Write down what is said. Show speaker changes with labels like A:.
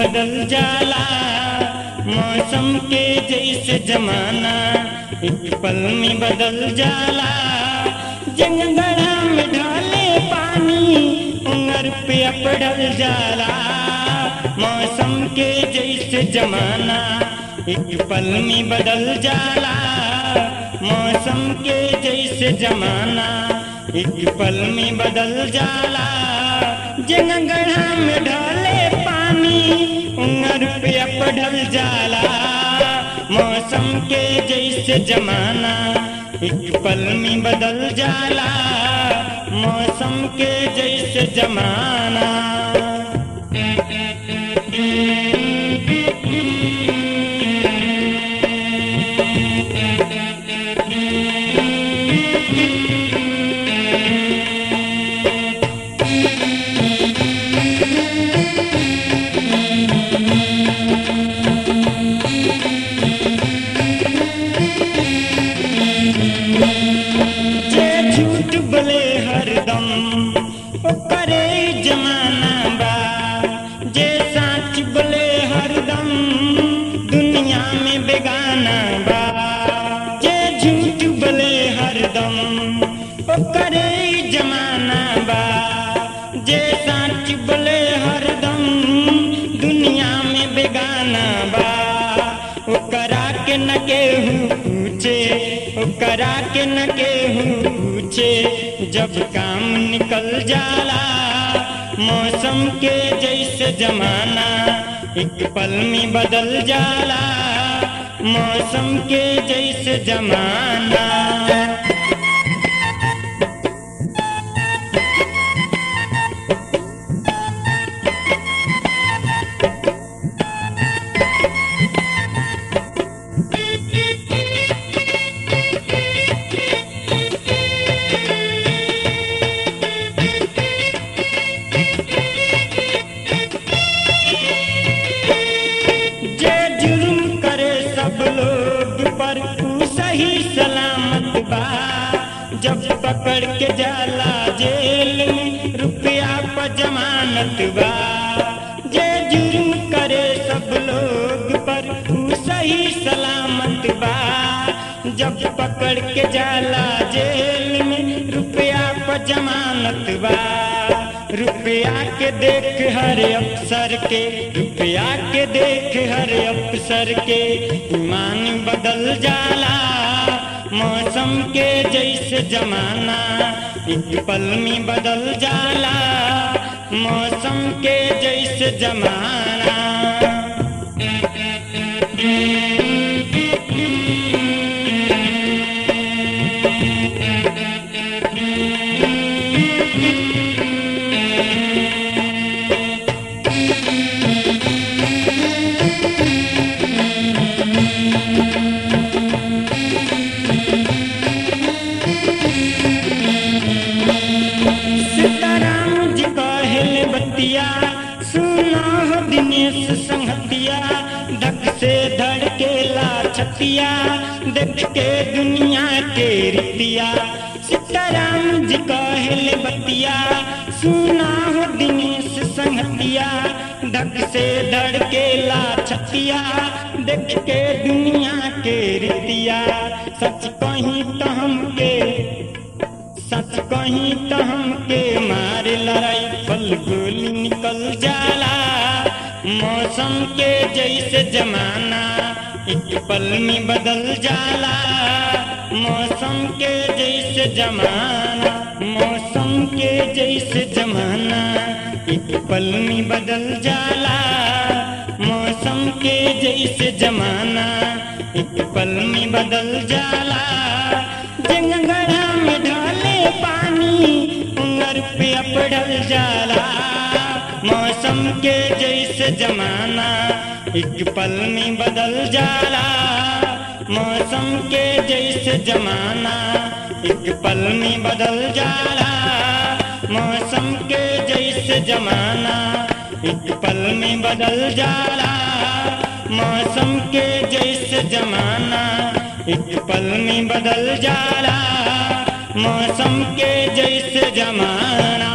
A: बदल जाला, मौसम के जैसे जमाना एक पल में बदल जाला। जंगड़ा में ढाले पानी उंगर पे अपड़ल जाला, मौसम के जैसे जमाना एक पल में बदल जाला। मौसम के जैसे जमाना एक पल में बदल जाला। जंगड़ा में ढाले पानी उंगर पे अपड़ल जाला, मौसम के जैसे जमाना एक पल में बदल जाला। मौसम के जैसे जमाना। करे जमाना बा, जे साच बोले हरदम दुनिया में बेगाना बा। जे झूठ बोले हरदम करे जमाना बा, जे साच बोले हरदम दुनिया में बेगाना बा। ओकरा के न केहू पूछे, ओकरा के न केहू पूछे, जब काम निकल जाला। मौसम के जैसे जमाना एक पल में बदल जाला, मौसम के जैसे जमाना। सही सलामत बा, जब पकड़ के जाला जेल में रुपया पर जमानत बा। जे जुर्म करे सब लोग पर सही सलामत बा, जब पकड़ के जाला जेल में रुपया पर जमानत बा। रुपया के देख हर अफसर के, रुपया के देख हर अफसर के ईमान बदल जाला। मौसम के जैसे जमाना एक पल में बदल जाला, मौसम के जैसे जमाना। सीताराम जी कहले बतिया, सुना हो दिनेश संगतिया। धक से धड़केला छतिया, देख के दुनिया के रीतिया। सीताराम जी कहले बतिया, सुना हो दिनेश संगतिया। धक से धड़केला छतिया, देख के दुनिया के रीतिया। सच कहीं तो हमके, सच कहीं तो हमके मारे लड़ाई फल गोली निकल जाला। मौसम के जैसे जमाना एक पल में बदल जाला, मौसम के जैसे जमाना। मौसम के जैसे जमाना एक पल में बदल जाला, मौसम के जैसे जमाना एक पल में बदल जाला। जंगड़ा में ढाले पानी उंगर पे अपड़ल जाला, मौसम के जैसे जमाना एक पल में बदल जाला। मौसम के जैसे जमाना एक पल में बदल जाला, मौसम के जैसे जमाना एक पल में बदल जाला। मौसम के जैसे जमाना एक पल में बदल जाला, मौसम के जैसे जमाना।